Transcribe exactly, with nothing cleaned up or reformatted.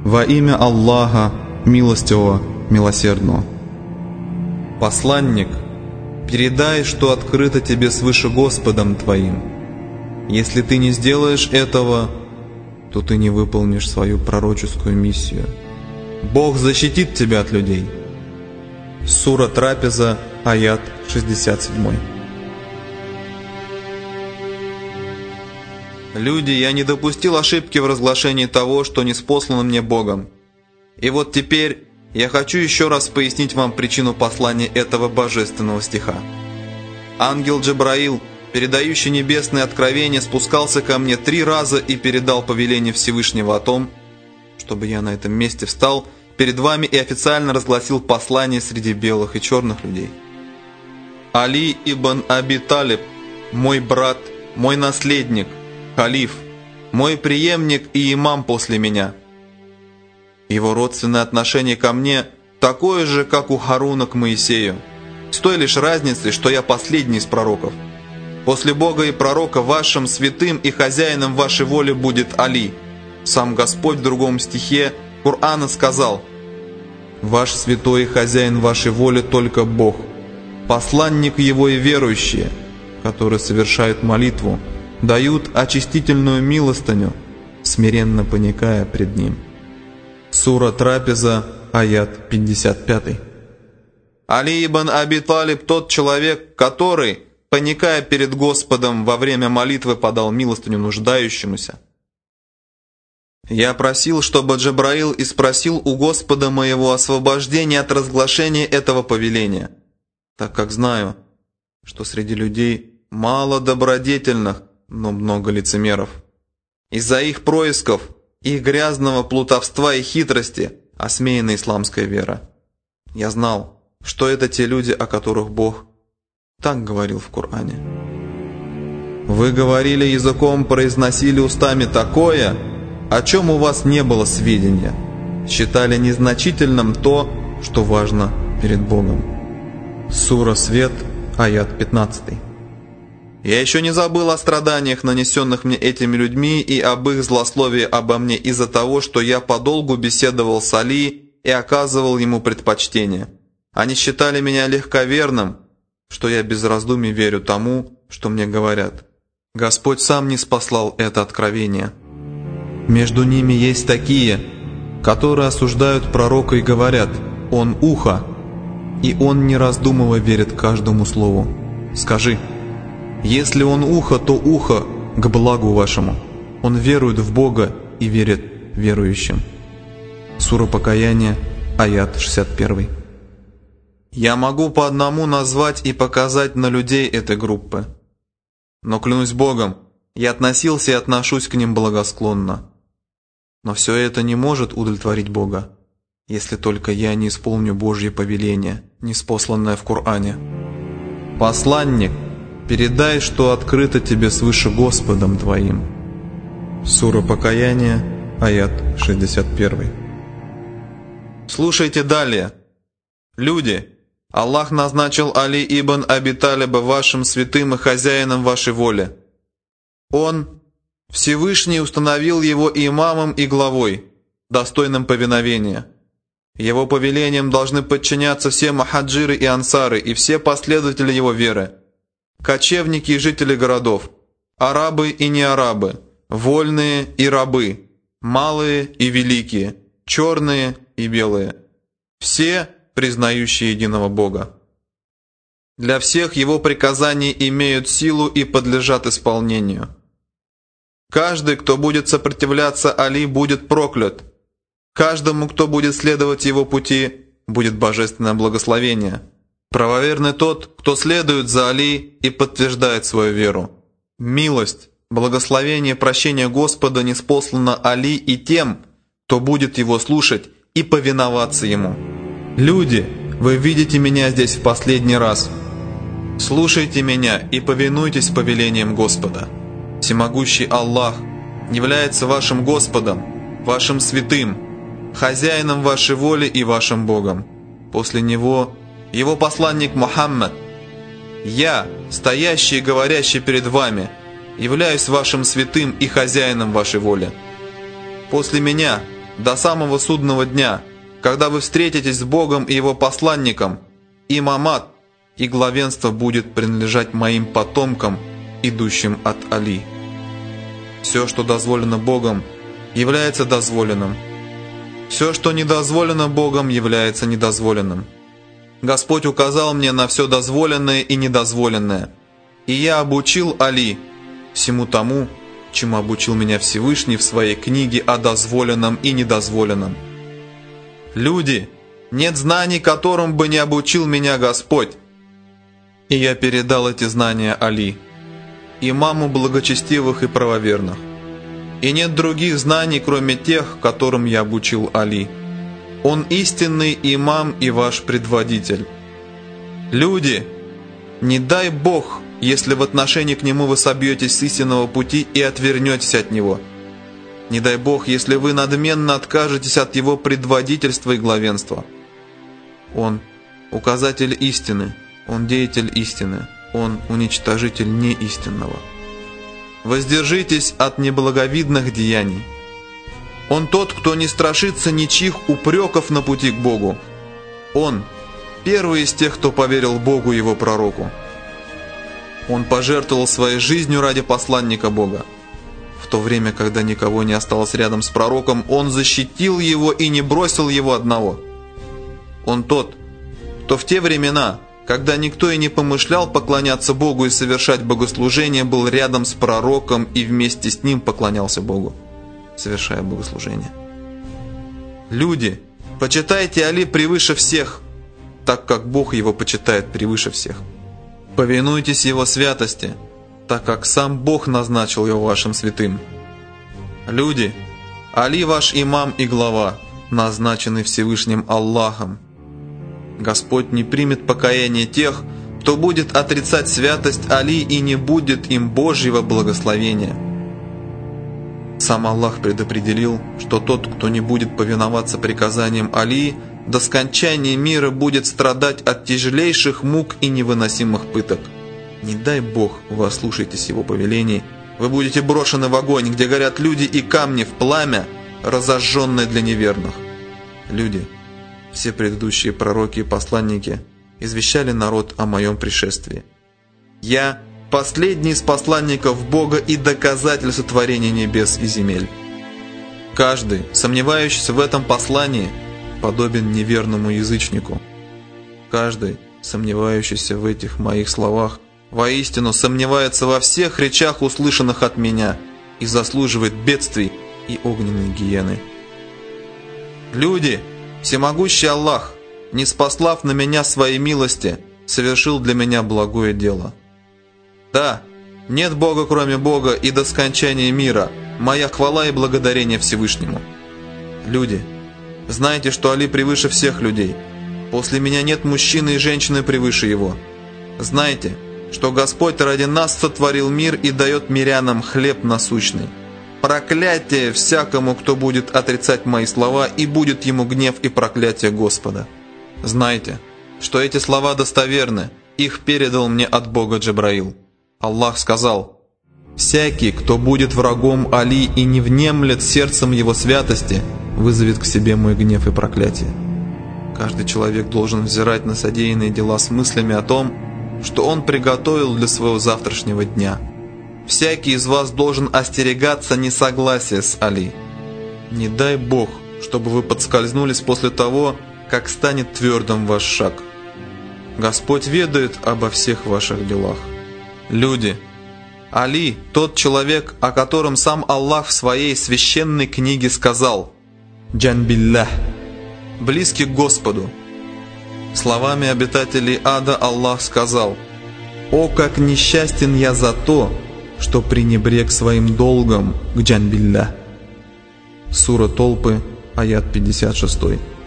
Во имя Аллаха, милостивого, милосердного. Посланник, передай, что открыто тебе свыше Господом твоим. Если ты не сделаешь этого, то ты не выполнишь свою пророческую миссию. Бог защитит тебя от людей. Сура Трапеза, аят шестьдесят семь. Люди, я не допустил ошибки в разглашении того, что ниспослано мне Богом. И вот теперь я хочу еще раз пояснить вам причину послания этого божественного стиха. Ангел Джабраил, передающий небесные откровения, спускался ко мне три раза и передал повеление Всевышнего о том, чтобы я на этом месте встал перед вами и официально разгласил послание среди белых и черных людей. Али ибн Аби Талиб, мой брат, мой наследник, халиф, мой преемник и имам после меня. Его родственное отношение ко мне такое же, как у Харуна к Моисею, с той лишь разницей, что я последний из пророков. После Бога и пророка вашим святым и хозяином вашей воли будет Али. Сам Господь в другом стихе Корана сказал: «Ваш святой и хозяин вашей воли только Бог, посланник Его и верующие, которые совершают молитву, дают очистительную милостыню, смиренно поникая пред Ним». Сура Трапеза, аят пятьдесят пять. Али ибн Аби Талиб тот человек, который, поникая перед Господом, во время молитвы подал милостыню нуждающемуся. Я просил, чтобы Джабраил и спросил у Господа моего освобождения от разглашения этого повеления, так как знаю, что среди людей мало добродетельных, но много лицемеров. Из-за их происков, их грязного плутовства и хитрости осмеяна исламская вера. Я знал, что это те люди, о которых Бог так говорил в Коране. Вы говорили языком, произносили устами такое, о чем у вас не было сведения, считали незначительным то, что важно перед Богом. Сура Свет, аят пятнадцать. Я еще не забыл о страданиях, нанесенных мне этими людьми, и об их злословии обо мне из-за того, что я подолгу беседовал с Али и оказывал ему предпочтение. Они считали меня легковерным, что я без раздумий верю тому, что мне говорят. Господь сам ниспослал это откровение. Между ними есть такие, которые осуждают пророка и говорят: «Он ухо», и он, не раздумывая, верит каждому слову. Скажи: если он ухо, то ухо к благу вашему. Он верует в Бога и верит верующим. Сура Покаяние, аят шестьдесят один. Я могу по одному назвать и показать на людей этой группы. Но клянусь Богом, я относился и отношусь к ним благосклонно. Но все это не может удовлетворить Бога, если только я не исполню Божье повеление, ниспосланное в Коране. Посланник, передай, что открыто тебе свыше Господом твоим. Сура Покаяние, аят шестьдесят один. Слушайте далее. Люди, Аллах назначил Али ибн Аби Талиба вашим святым и хозяином вашей воли. Он, Всевышний, установил его имамом и главой, достойным повиновения. Его повелениям должны подчиняться все мухаджиры и ансары и все последователи его веры, кочевники и жители городов, арабы и неарабы, вольные и рабы, малые и великие, черные и белые, все признающие единого Бога. Для всех его приказания имеют силу и подлежат исполнению. Каждый, кто будет сопротивляться Али, будет проклят. Каждому, кто будет следовать его пути, будет божественное благословение. Правоверный тот, кто следует за Али и подтверждает свою веру. Милость, благословение, прощение Господа ниспослано Али и тем, кто будет его слушать и повиноваться ему. Люди, вы видите меня здесь в последний раз. Слушайте меня и повинуйтесь повелениям Господа. Всемогущий Аллах является вашим Господом, вашим святым, хозяином вашей воли и вашим Богом. После Него Его посланник Мухаммад. Я, стоящий и говорящий перед вами, являюсь вашим святым и хозяином вашей воли. После меня до самого судного дня, когда вы встретитесь с Богом и Его посланником, имамат и главенство будет принадлежать моим потомкам, идущим от Али. Все, что дозволено Богом, является дозволенным. Все, что не дозволено Богом, является недозволенным. Господь указал мне на все дозволенное и недозволенное, и я обучил Али всему тому, чему обучил меня Всевышний в своей книге о дозволенном и недозволенном. Люди, нет знаний, которым бы не обучил меня Господь. И я передал эти знания Али, имаму благочестивых и правоверных. И нет других знаний, кроме тех, которым я обучил Али. Он истинный имам и ваш предводитель. Люди, не дай Бог, если в отношении к Нему вы собьетесь с истинного пути и отвернетесь от Него. Не дай Бог, если вы надменно откажетесь от Его предводительства и главенства. Он указатель истины, Он деятель истины, Он уничтожитель неистинного. Воздержитесь от неблаговидных деяний. Он тот, кто не страшится ничьих упреков на пути к Богу. Он первый из тех, кто поверил Богу и Его пророку. Он пожертвовал своей жизнью ради посланника Бога. В то время, когда никого не осталось рядом с пророком, он защитил его и не бросил его одного. Он тот, кто в те времена, когда никто и не помышлял поклоняться Богу и совершать богослужение, был рядом с пророком и вместе с ним поклонялся Богу, совершая богослужение. Люди, почитайте Али превыше всех, так как Бог его почитает превыше всех. Повинуйтесь его святости, так как сам Бог назначил его вашим святым. Люди, Али ваш имам и глава, назначенный Всевышним Аллахом. Господь не примет покаяние тех, кто будет отрицать святость Али и не будет им Божьего благословения. Сам Аллах предопределил, что тот, кто не будет повиноваться приказаниям Али, до скончания мира будет страдать от тяжелейших мук и невыносимых пыток. Не дай Бог, вы ослушаетесь его повелений, вы будете брошены в огонь, где горят люди и камни в пламя, разожженное для неверных. Люди, все предыдущие пророки и посланники извещали народ о моем пришествии. Я последний из посланников Бога и доказательство творения небес и земель. Каждый, сомневающийся в этом послании, подобен неверному язычнику. Каждый, сомневающийся в этих моих словах, воистину сомневается во всех речах, услышанных от меня, и заслуживает бедствий и огненной гиены. Люди, всемогущий Аллах, ниспослав на меня своей милости, совершил для меня благое дело. Да, нет Бога кроме Бога, и до скончания мира моя хвала и благодарение Всевышнему. Люди, знайте, что Али превыше всех людей. После меня нет мужчины и женщины превыше его. Знайте, что Господь ради нас сотворил мир и дает мирянам хлеб насущный. Проклятие всякому, кто будет отрицать мои слова, и будет ему гнев и проклятие Господа. Знайте, что эти слова достоверны, их передал мне от Бога Джабраил. Аллах сказал: «Всякий, кто будет врагом Али и не внемлет сердцем его святости, вызовет к себе мой гнев и проклятие». Каждый человек должен взирать на содеянные дела с мыслями о том, что он приготовил для своего завтрашнего дня. Всякий из вас должен остерегаться несогласия с Али. Не дай Бог, чтобы вы подскользнулись после того, как станет твердым ваш шаг. Господь ведает обо всех ваших делах. Люди, Али – тот человек, о котором сам Аллах в своей священной книге сказал: «Джан биллях» – близкий к Господу. Словами обитателей ада Аллах сказал: «О, как несчастен я за то, что пренебрег своим долгом к джан биллях». Сура Толпы, аят пятьдесят шесть.